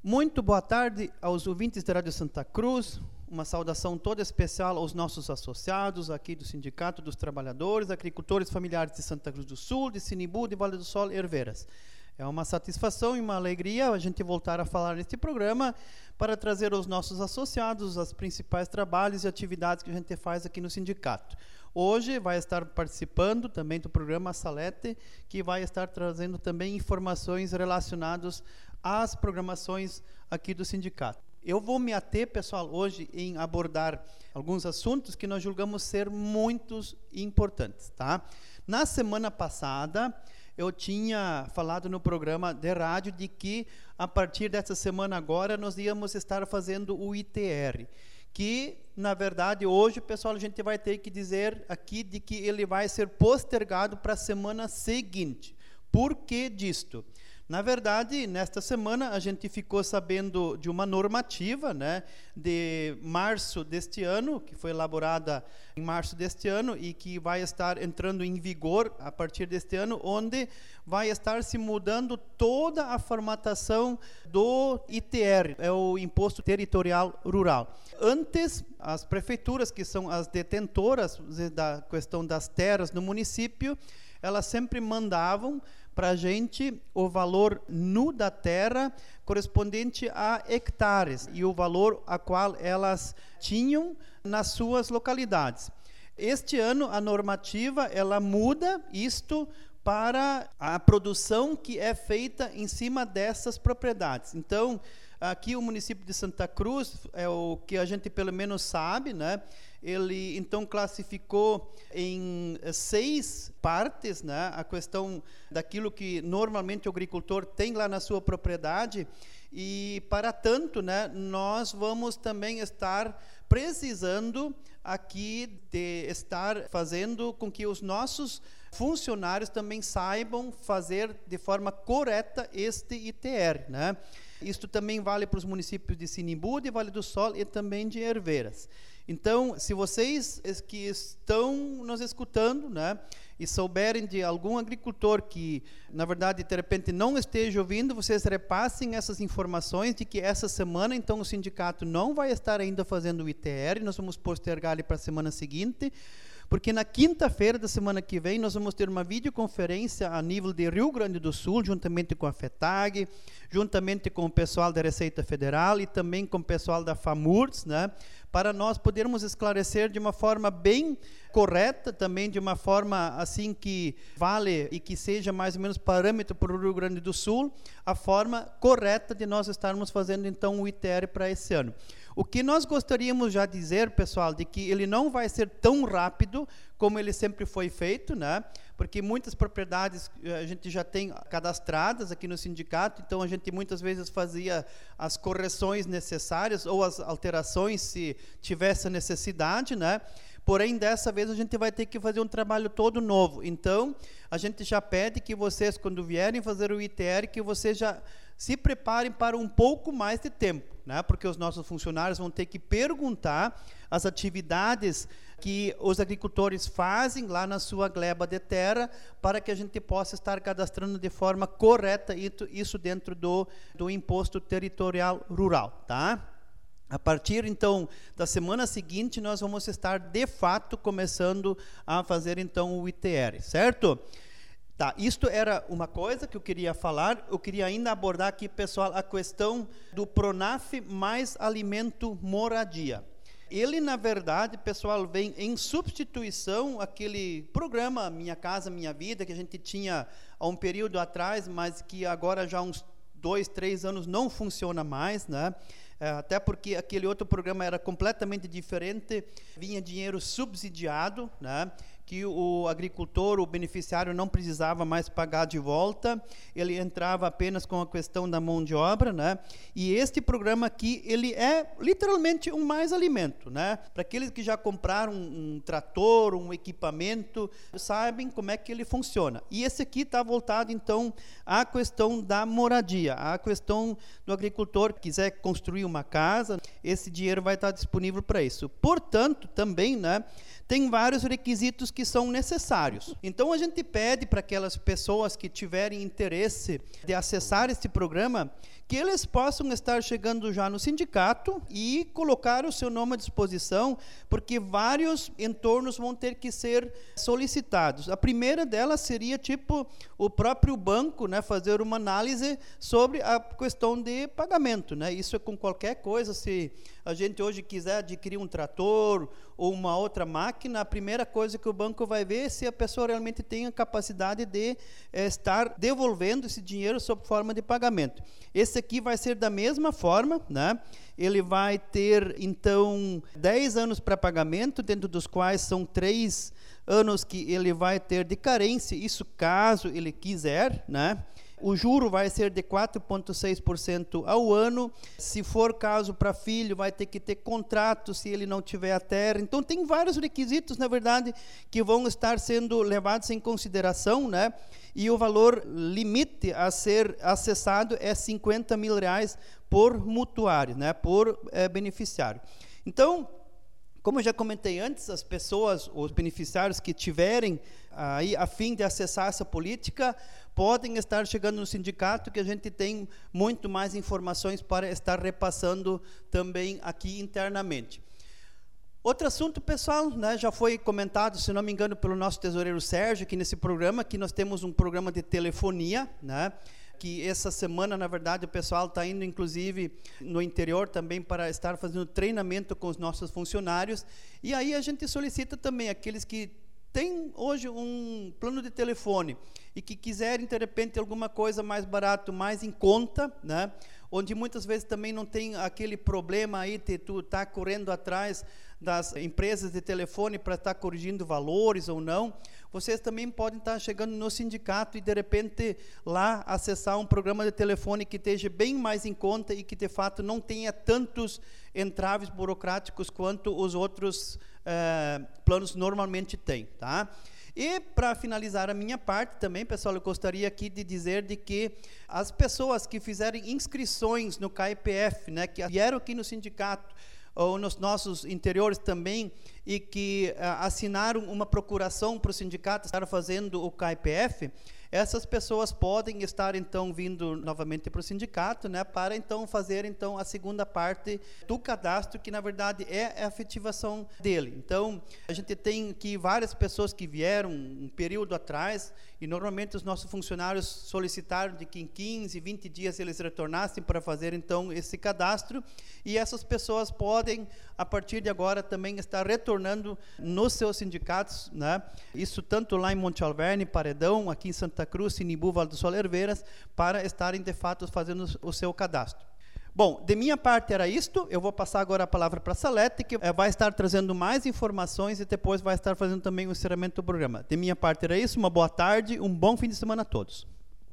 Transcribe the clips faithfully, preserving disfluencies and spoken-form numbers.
Muito boa tarde aos ouvintes da Rádio Santa Cruz, uma saudação toda especial aos nossos associados aqui do Sindicato dos Trabalhadores, Agricultores Familiares de Santa Cruz do Sul, de Sinibu, de Vale do Sol e Herveiras. É uma satisfação e uma alegria a gente voltar a falar neste programa para trazer aos nossos associados os principais trabalhos e atividades que a gente faz aqui no sindicato. Hoje vai estar participando também do programa Salete, que vai estar trazendo também informações relacionadas às programações aqui do sindicato. Eu vou me ater, pessoal, hoje em abordar alguns assuntos que nós julgamos ser muito importantes, tá? Na semana passada, eu tinha falado no programa de rádio de que, a partir dessa semana agora, nós íamos estar fazendo o I T R, que, na verdade, hoje, pessoal, a gente vai ter que dizer aqui de que ele vai ser postergado para a semana seguinte. Por que disto? Na verdade, nesta semana, a gente ficou sabendo de uma normativa, né, de março deste ano, que foi elaborada em março deste ano e que vai estar entrando em vigor a partir deste ano, onde vai estar se mudando toda a formatação do I T R, é o Imposto Territorial Rural. Antes, as prefeituras, que são as detentoras da questão das terras no município, elas sempre mandavam para a gente o valor nu da terra correspondente a hectares e o valor a qual elas tinham nas suas localidades. Este ano a normativa ela muda isto para a produção que é feita em cima dessas propriedades. Então, aqui o município de Santa Cruz, é o que a gente pelo menos sabe, né? Ele então classificou em seis partes, né, a questão daquilo que normalmente o agricultor tem lá na sua propriedade, e para tanto, né, nós vamos também estar precisando aqui de estar fazendo com que os nossos funcionários também saibam fazer de forma correta este I T R, né? Isto também vale para os municípios de Sinibu, de Vale do Sol e também de Herveiras. Então, se vocês que estão nos escutando, né, e souberem de algum agricultor que, na verdade, de repente não esteja ouvindo, vocês repassem essas informações de que essa semana, então, o sindicato não vai estar ainda fazendo o I T R, nós vamos postergar ele para a semana seguinte, porque na quinta-feira da semana que vem nós vamos ter uma videoconferência a nível de Rio Grande do Sul, juntamente com a FETAG, juntamente com o pessoal da Receita Federal e também com o pessoal da FAMURS, né, para nós podermos esclarecer de uma forma bem correta, também de uma forma assim que vale e que seja mais ou menos parâmetro para o Rio Grande do Sul, a forma correta de nós estarmos fazendo então o I T R para esse ano. O que nós gostaríamos já dizer, pessoal, de que ele não vai ser tão rápido como ele sempre foi feito, né? Porque muitas propriedades a gente já tem cadastradas aqui no sindicato, então a gente muitas vezes fazia as correções necessárias ou as alterações se tivesse necessidade, né? Porém, dessa vez a gente vai ter que fazer um trabalho todo novo. Então, a gente já pede que vocês, quando vierem fazer o I T R, que vocês já se preparem para um pouco mais de tempo, né? Porque os nossos funcionários vão ter que perguntar as atividades que os agricultores fazem lá na sua gleba de terra para que a gente possa estar cadastrando de forma correta isso dentro do, do Imposto Territorial Rural, tá? A partir, então, da semana seguinte, nós vamos estar, de fato, começando a fazer, então, o I T R, certo? Tá, isto era uma coisa que eu queria falar. Eu queria ainda abordar aqui, pessoal, a questão do PRONAF mais alimento moradia. Ele, na verdade, pessoal, vem em substituição àquele programa Minha Casa Minha Vida, que a gente tinha há um período atrás, mas que agora já há uns dois, três anos não funciona mais, né? Até porque aquele outro programa era completamente diferente, vinha dinheiro subsidiado, né, que o agricultor, o beneficiário não precisava mais pagar de volta, ele entrava apenas com a questão da mão de obra, né, e este programa aqui, ele é literalmente um mais alimento, né, para aqueles que já compraram um, um trator, um equipamento, sabem como é que ele funciona. E esse aqui está voltado, então, à questão da moradia, à questão do agricultor que quiser construir uma casa, esse dinheiro vai estar disponível para isso. Portanto, também, né, tem vários requisitos que são necessários. Então, a gente pede para aquelas pessoas que tiverem interesse de acessar este programa, que eles possam estar chegando já no sindicato e colocar o seu nome à disposição, porque vários entornos vão ter que ser solicitados. A primeira delas seria, tipo, o próprio banco, né, fazer uma análise sobre a questão de pagamento, né? Isso é com qualquer coisa. Se a gente hoje quiser adquirir um trator ou uma outra máquina, a primeira coisa que o banco vai ver é se a pessoa realmente tem a capacidade de é, estar devolvendo esse dinheiro sob forma de pagamento. Esse aqui vai ser da mesma forma, né? Ele vai ter, então, dez anos para pagamento, dentro dos quais são três anos que ele vai ter de carência, isso caso ele quiser, né? O juro vai ser de quatro vírgula seis por cento ao ano. Se for caso para filho, vai ter que ter contrato se ele não tiver a terra. Então, tem vários requisitos, na verdade, que vão estar sendo levados em consideração, né? E o valor limite a ser acessado é cinquenta mil reais por mutuário, né? Por é, beneficiário. Então, como eu já comentei antes, as pessoas, os beneficiários que tiverem aí a fim de acessar essa política, podem estar chegando no sindicato, que a gente tem muito mais informações para estar repassando também aqui internamente. Outro assunto, pessoal, né, já foi comentado, se não me engano, pelo nosso tesoureiro Sérgio, aqui nesse programa, que nós temos um programa de telefonia, né, que essa semana, na verdade, o pessoal está indo, inclusive, no interior também para estar fazendo treinamento com os nossos funcionários. E aí a gente solicita também aqueles que têm hoje um plano de telefone e que quiserem, de repente, alguma coisa mais barato, mais em conta, né? Onde muitas vezes também não tem aquele problema aí de tu estar tá correndo atrás das empresas de telefone para estar tá corrigindo valores ou não. Vocês também podem estar tá chegando no sindicato e, de repente, lá acessar um programa de telefone que esteja bem mais em conta e que, de fato, não tenha tantos entraves burocráticos quanto os outros eh, planos normalmente têm, tá? E, para finalizar a minha parte também, pessoal, eu gostaria aqui de dizer de que as pessoas que fizerem inscrições no K I P F, né, que vieram aqui no sindicato, ou nos nossos interiores também, e que uh, assinaram uma procuração para o sindicato estar fazendo o K I P F, essas pessoas podem estar, então, vindo novamente para o sindicato, né, para, então, fazer, então, a segunda parte do cadastro, que, na verdade, é a efetivação dele. Então, a gente tem aqui várias pessoas que vieram um período atrás, e, normalmente, os nossos funcionários solicitaram de que em quinze, vinte dias eles retornassem para fazer, então, esse cadastro, e essas pessoas podem, a partir de agora, também estar retornando nos seus sindicatos, né, isso tanto lá em Monte Alverne, Paredão, aqui em Santa Cruz, Sinibu, Vale do Sol, Herveiras, para estarem, de fato, fazendo o seu cadastro. Bom, de minha parte era isto. Eu vou passar agora a palavra para a Salete, que vai estar trazendo mais informações e depois vai estar fazendo também o encerramento do programa. De minha parte era isso. Uma boa tarde, um bom fim de semana a todos.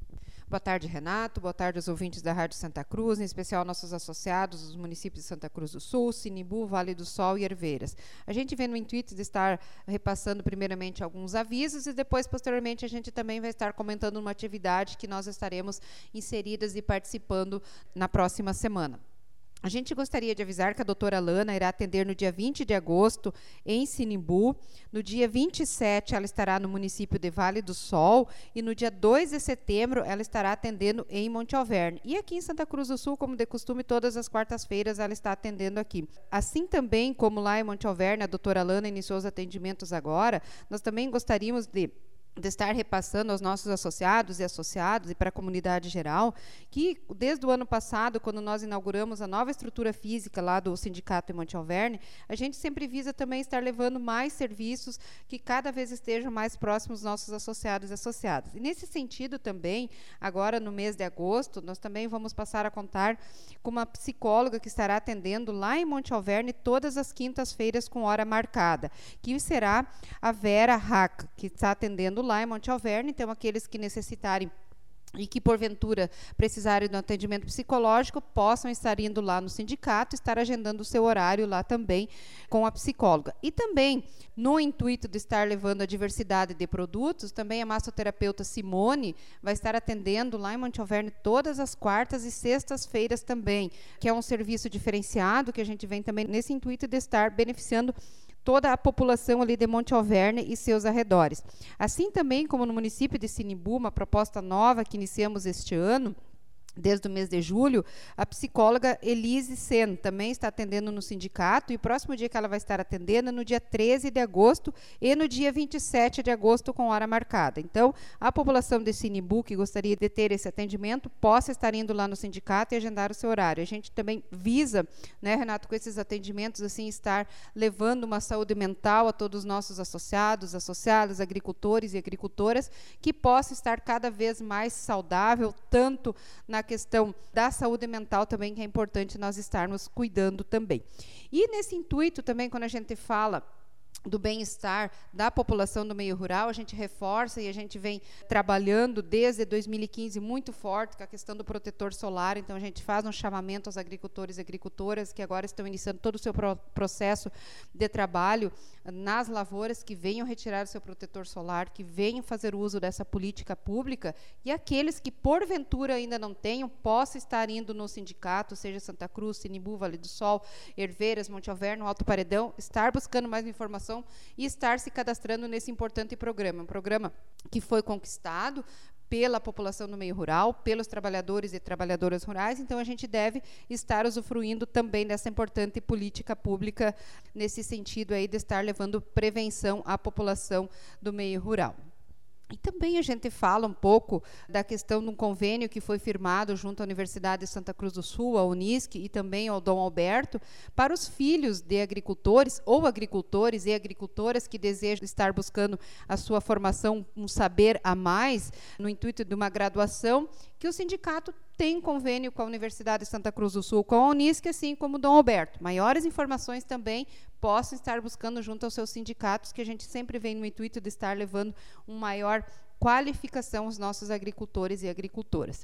Boa tarde, Renato. Boa tarde aos ouvintes da Rádio Santa Cruz, em especial nossos associados, os municípios de Santa Cruz do Sul, Sinibu, Vale do Sol e Herveiras. A gente vem no intuito de estar repassando primeiramente alguns avisos e depois, posteriormente, a gente também vai estar comentando uma atividade que nós estaremos inseridas e participando na próxima semana. A gente gostaria de avisar que a doutora Lana irá atender no dia vinte de agosto em Sinimbu, no dia vinte e sete ela estará no município de Vale do Sol e no dia dois de setembro ela estará atendendo em Monte Alverne. E aqui em Santa Cruz do Sul, como de costume, todas as quartas-feiras ela está atendendo aqui. Assim também como lá em Monte Alverne a doutora Lana iniciou os atendimentos agora, nós também gostaríamos de de estar repassando aos nossos associados e associados e para a comunidade geral, que desde o ano passado, quando nós inauguramos a nova estrutura física lá do Sindicato em Monte Alverne, a gente sempre visa também estar levando mais serviços que cada vez estejam mais próximos dos nossos associados e associadas. E nesse sentido também, agora no mês de agosto, nós também vamos passar a contar com uma psicóloga que estará atendendo lá em Monte Alverne todas as quintas-feiras com hora marcada, que será a Vera Hack, que está atendendo lá em Monte Alverne. Então, aqueles que necessitarem e que, porventura, precisarem de um atendimento psicológico, possam estar indo lá no sindicato, estar agendando o seu horário lá também com a psicóloga. E também, no intuito de estar levando a diversidade de produtos, também a massoterapeuta Simone vai estar atendendo lá em Monte Alverne todas as quartas e sextas-feiras também, que é um serviço diferenciado que a gente vem também nesse intuito de estar beneficiando toda a população ali de Monte Alverne e seus arredores. Assim também como no município de Sinimbu, uma proposta nova que iniciamos este ano, desde o mês de julho, a psicóloga Elise Sen também está atendendo no sindicato, e o próximo dia que ela vai estar atendendo é no dia treze de agosto e no dia vinte e sete de agosto com hora marcada. Então, a população de Sinimbu que gostaria de ter esse atendimento, possa estar indo lá no sindicato e agendar o seu horário. A gente também visa, né, Renato, com esses atendimentos, assim, estar levando uma saúde mental a todos os nossos associados, associadas, agricultores e agricultoras, que possa estar cada vez mais saudável, tanto na questão da saúde mental também, que é importante nós estarmos cuidando também. E nesse intuito também, quando a gente fala do bem-estar da população do meio rural, a gente reforça e a gente vem trabalhando desde dois mil e quinze muito forte com a questão do protetor solar. Então a gente faz um chamamento aos agricultores e agricultoras que agora estão iniciando todo o seu pro processo de trabalho nas lavouras, que venham retirar o seu protetor solar, que venham fazer uso dessa política pública, e aqueles que porventura ainda não tenham, possam estar indo no sindicato, seja Santa Cruz, Sinimbu, Vale do Sol, Herveiras, Monte Alverno, Alto Paredão, estar buscando mais informação e estar se cadastrando nesse importante programa. Um programa que foi conquistado pela população do meio rural, pelos trabalhadores e trabalhadoras rurais, então a gente deve estar usufruindo também dessa importante política pública nesse sentido aí de estar levando prevenção à população do meio rural. E também a gente fala um pouco da questão de um convênio que foi firmado junto à Universidade de Santa Cruz do Sul, a Unisc, e também ao Dom Alberto, para os filhos de agricultores ou agricultores e agricultoras que desejam estar buscando a sua formação, um saber a mais, no intuito de uma graduação, que o sindicato tem convênio com a Universidade de Santa Cruz do Sul, com a Unisc, assim como o Dom Alberto. Maiores informações também possam estar buscando junto aos seus sindicatos, que a gente sempre vem no intuito de estar levando uma maior qualificação aos nossos agricultores e agricultoras.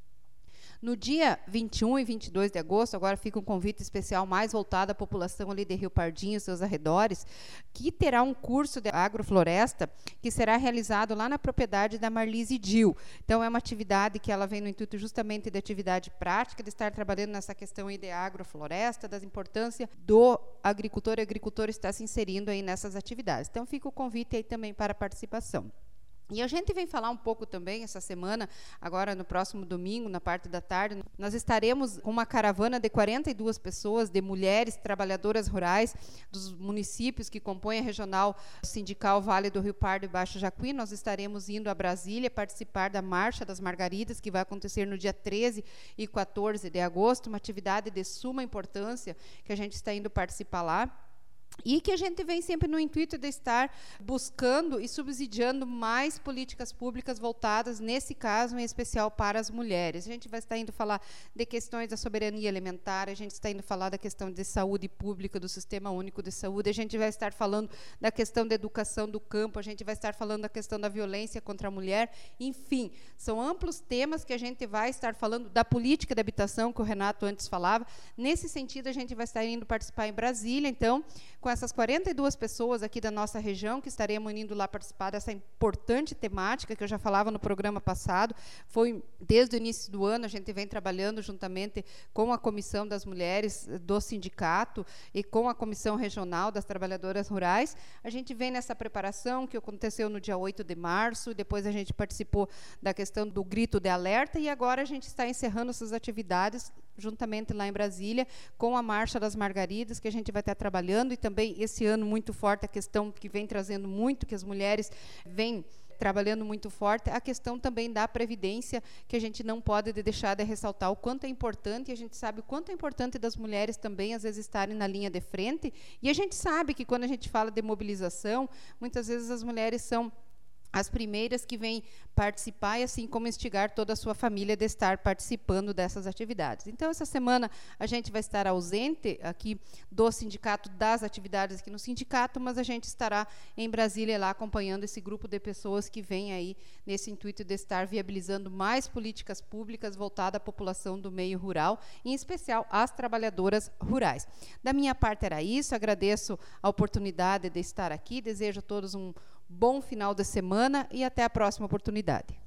No dia vinte e um e vinte e dois de agosto, agora fica um convite especial mais voltado à população ali de Rio Pardinho e seus arredores, que terá um curso de agrofloresta que será realizado lá na propriedade da Marlise Dil. Então, é uma atividade que ela vem no intuito justamente de atividade prática, de estar trabalhando nessa questão aí de agrofloresta, da importância do agricultor e agricultora estar se inserindo aí nessas atividades. Então, fica o convite aí também para a participação. E a gente vem falar um pouco também essa semana, agora no próximo domingo, na parte da tarde, nós estaremos com uma caravana de quarenta e duas pessoas, de mulheres trabalhadoras rurais, dos municípios que compõem a regional sindical Vale do Rio Pardo e Baixo Jacuí. Nós estaremos indo a Brasília participar da Marcha das Margaridas, que vai acontecer no dia treze e quatorze de agosto, uma atividade de suma importância que a gente está indo participar lá. E que a gente vem sempre no intuito de estar buscando e subsidiando mais políticas públicas voltadas, nesse caso, em especial, para as mulheres. A gente vai estar indo falar de questões da soberania alimentar, a gente está indo falar da questão de saúde pública, do Sistema Único de Saúde, a gente vai estar falando da questão da educação do campo, a gente vai estar falando da questão da violência contra a mulher, enfim, são amplos temas que a gente vai estar falando da política de habitação, que o Renato antes falava. Nesse sentido, a gente vai estar indo participar em Brasília, então, com essas quarenta e duas pessoas aqui da nossa região, que estaremos indo lá participar dessa importante temática, que eu já falava no programa passado. Foi desde o início do ano, a gente vem trabalhando juntamente com a Comissão das Mulheres do Sindicato e com a Comissão Regional das Trabalhadoras Rurais. A gente vem nessa preparação, que aconteceu no dia oito de março, depois a gente participou da questão do grito de alerta, e agora a gente está encerrando essas atividades juntamente lá em Brasília, com a Marcha das Margaridas, que a gente vai estar trabalhando, e também esse ano muito forte a questão que vem trazendo muito, que as mulheres vêm trabalhando muito forte, a questão também da previdência, que a gente não pode deixar de ressaltar o quanto é importante, e a gente sabe o quanto é importante das mulheres também, às vezes, estarem na linha de frente, e a gente sabe que quando a gente fala de mobilização, muitas vezes as mulheres são as primeiras que vêm participar, e assim como instigar toda a sua família de estar participando dessas atividades. Então, essa semana a gente vai estar ausente aqui do sindicato, das atividades aqui no sindicato, mas a gente estará em Brasília lá acompanhando esse grupo de pessoas que vem aí nesse intuito de estar viabilizando mais políticas públicas voltadas à população do meio rural, em especial às trabalhadoras rurais. Da minha parte era isso, agradeço a oportunidade de estar aqui, desejo a todos um bom final de semana e até a próxima oportunidade.